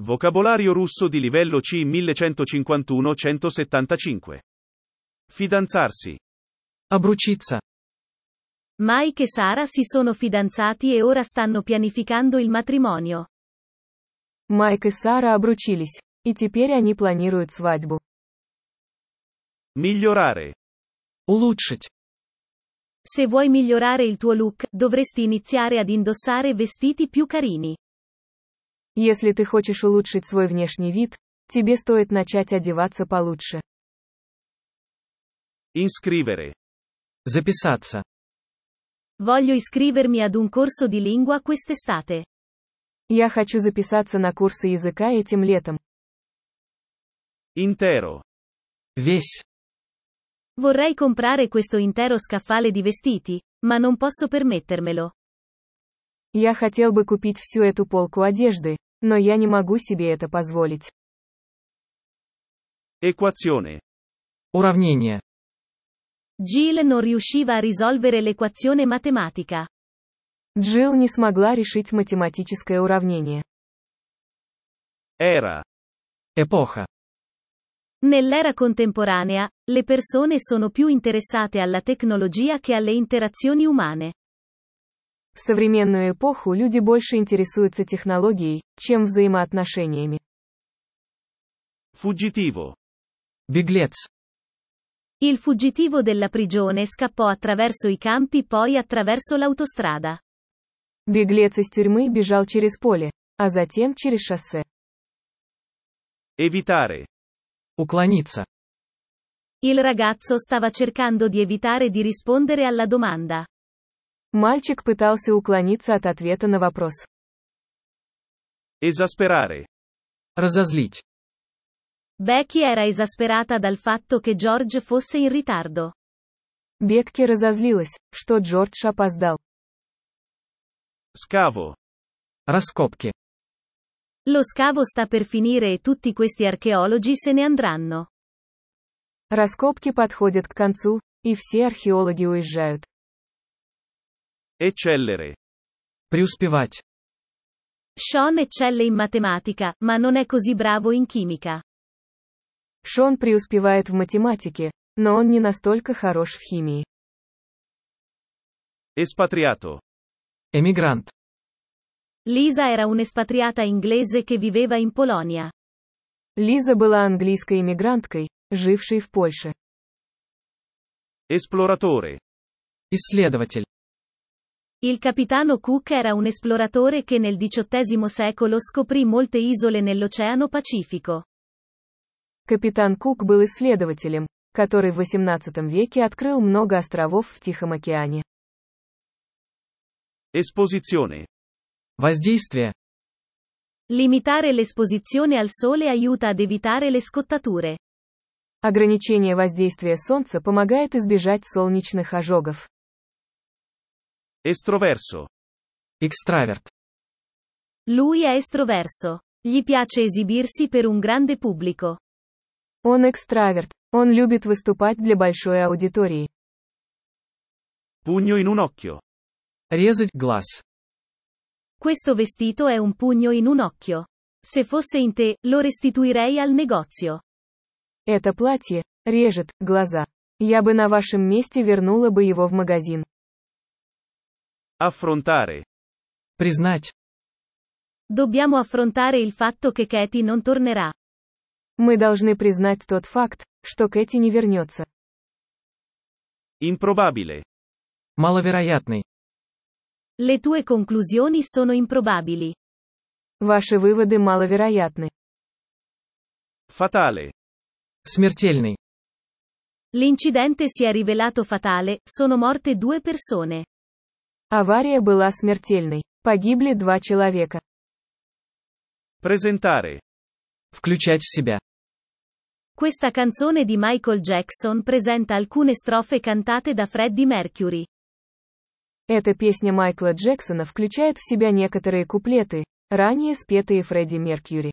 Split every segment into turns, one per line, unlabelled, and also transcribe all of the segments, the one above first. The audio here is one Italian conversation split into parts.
Vocabolario russo di livello C 1151-175. Fidanzarsi.
Обручиться.
Mike e Sara si sono fidanzati e ora stanno pianificando il matrimonio.
Майк и Сара обручились, и теперь они планируют свадьбу.
Migliorare.
Улучшить.
Se vuoi migliorare il tuo look, dovresti iniziare ad indossare vestiti più carini.
Если ты хочешь улучшить свой внешний вид, тебе стоит начать одеваться получше.
Iscrivere.
Записаться.
Voglio iscrivermi ad un corso di lingua quest'estate.
Я хочу записаться на курсы языка этим летом.
Intero.
Весь.
Vorrei comprare questo intero scaffale di vestiti, ma non posso permettermelo.
Я хотел бы купить всю эту полку одежды, но я не могу себе это позволить.
Equazione.
Уравнение.
Jill non riusciva a risolvere l'equazione matematica.
Джилл не смогла решить математическое уравнение.
Era.
Эпоха.
Nell'era contemporanea, le persone sono più interessate alla tecnologia che alle interazioni umane.
В современную эпоху люди больше интересуются технологией, чем взаимоотношениями.
Fuggitivo.
Беглец.
Il fuggitivo della prigione scappò attraverso i campi poi attraverso l'autostrada.
Беглец из тюрьмы бежал через поле, а затем через шоссе.
Evitare.
Уклониться.
Il ragazzo stava cercando di evitare di rispondere alla domanda.
Мальчик пытался уклониться от ответа на вопрос.
Esasperare.
Разозлить.
Becky era esasperata dal fatto che George fosse in ritardo.
Бекки разозлилась, что Джордж опоздал.
Scavo.
Раскопки.
Lo scavo sta per finire e tutti questi archeologi se ne andranno.
Раскопки подходят к концу, и все археологи уезжают.
Eccellere.
Преуспевать.
Sean eccelle in matematica, ma non è così bravo in chimica.
Шон преуспевает в математике, но он не настолько хорош в химии.
Espatriato.
Эмигрант.
Lisa era un'espatriata inglese che viveva in Polonia.
Лиза была английской иммигранткой, жившей в Польше.
Esploratore.
Исследователь.
Il capitano Cook era un esploratore che nel XVIII secolo scoprì molte isole nell'Oceano Pacifico.
Капитан Кук был исследователем, который в XVIII веке открыл много островов в Тихом океане.
Esposizione.
Воздействие.
Limitare l'esposizione al sole aiuta ad evitare le scottature.
Ограничение воздействия солнца помогает избежать солнечных ожогов.
Estroverso.
Экстраверт.
Lui è estroverso. Gli piace esibirsi per un grande pubblico.
Он экстраверт, он любит выступать для большой аудитории.
Pugno in un occhio.
Резать глаз.
Questo vestito è un pugno in un occhio. Se fosse in te, lo restituirei al negozio.
Это платье режет глаза. Я бы на вашем месте вернула бы его в магазин.
Affrontare.
Признать.
Dobbiamo affrontare il fatto che Katie non tornerà.
Мы должны признать тот факт, что Кэти не вернется.
Improbabile.
Маловероятный.
Le tue conclusioni sono improbabili.
Ваши выводы маловероятны.
Fatale.
Смертельный.
L'incidente si è rivelato fatale, sono morte 2 persone.
Авария была смертельной. Погибли 2 человека.
Presentare.
Включать в себя.
Questa canzone di Michael Jackson presenta alcune strofe cantate da Freddie Mercury.
Эта песня Майкла Джексона включает в себя некоторые куплеты, ранее спетые Фредди Меркьюри.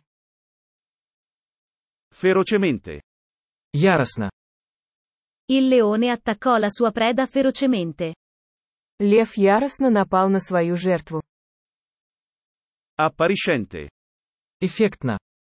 Ferocemente.
Яростно.
Il leone attaccò la sua preda ferocemente.
Лев яростно напал на свою жертву.
Appariscente.
Эффектно.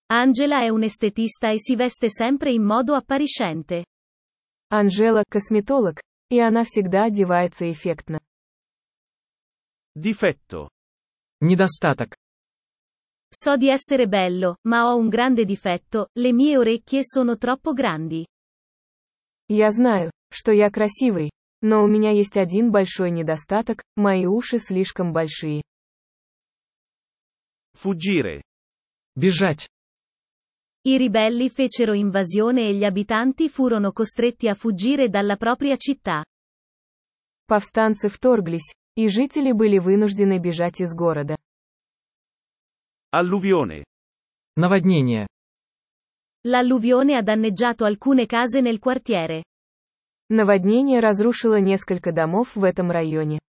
Angela è un estetista e si veste sempre in modo appariscente.
Анжела – косметолог, и она всегда одевается эффектно.
Difetto.
Недостаток.
So di essere bello, ma ho un grande difetto, le mie orecchie sono troppo grandi.
Я знаю, что я красивый, но у меня есть один большой недостаток, мои уши слишком большие.
Fuggire.
Бежать.
I ribelli fecero invasione e gli abitanti furono costretti a fuggire dalla propria città.
Повстанцы вторглись, и жители были вынуждены бежать из города.
Alluvione.
Наводнение.
L'alluvione ha danneggiato alcune case nel quartiere.
Наводнение разрушило несколько домов в этом районе.